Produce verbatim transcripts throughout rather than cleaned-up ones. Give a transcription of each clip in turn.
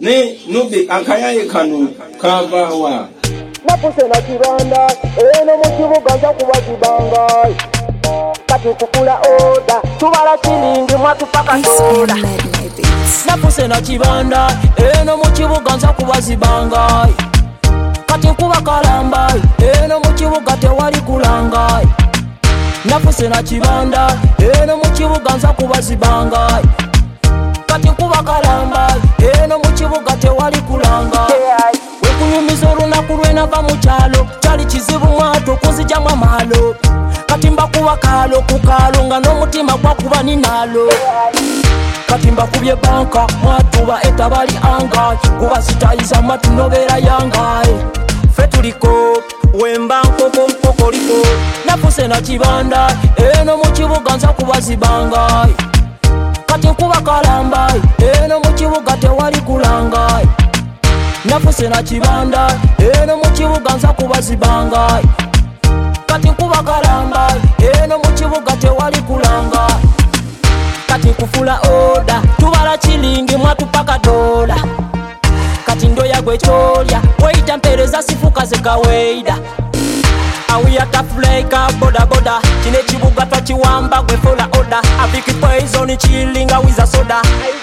ne nubi akayaye kano kavawa napuse na kibanda eno mu kibuga nza kubazibanga kati kukula oda tubala kilingi mwatupaka soda napuse na kibanda eno mu kibuga nza kubazibanga kati kuba kalamba eno mu kibuga tewali kulanga napuse na kibanda eno mu kibuga nza kubazibanga kati kuba kalamba eno mu kibuga tewali kulanga wekunyumiza olunaku lwenava mu kyalo kyali kizibu mwato kunzijamu amaalo kati mbakuba kaalo ku kaalo nga n'omutima gwakuba ninaalo kati mbakubye banka mwatuba etabali anga kuba sitayiza matu nobeera yangae fe tuliko wemba nkoko nkokoliko napuse na kibanda eno mu kibuga nza kubazibanga kati nkuba kalamba eno mu kibuga tewali kulanga napuse na kibanda eno mu kibuga nza kubazibanga kati nkuba kalamba eno mu kibuga tewali kulanga kati kufula oda tubala kilingi mwatupaka dola kati ndoya gwe kyolya weita mpereza sifuka zekaweida awiyata fulaika boda boda kine kibuga twakiwamba gwe fola oda aviki poison chilinga wiza soda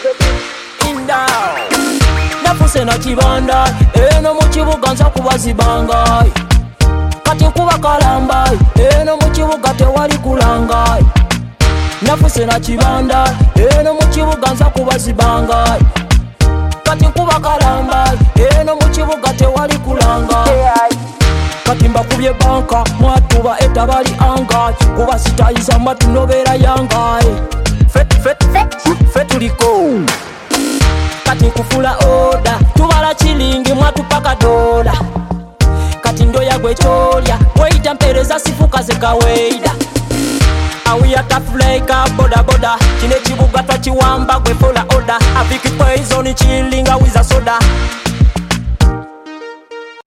inda napuse na kibanda eno mu kibuga nza kubazibanga kati nkuba kalamba eno mu kibuga tewali kulanga napuse na kibanda eno mu kibuga nza kubazibanga kati nkuba kalamba eno mu kibuga tewali kulanga kati mbakubye banka mwatuba etabali anga kuba sitayiza matu nobeera yangae fe tuliko kati nkufula oda tubala kilingi mwatupaka dola kati ndoya gwe kyolya weita mpereza sifuka zekaweida awiyata fulaika boda boda kine kibuga twakiwamba gwe fola oda aviki poison chilinga wiza soda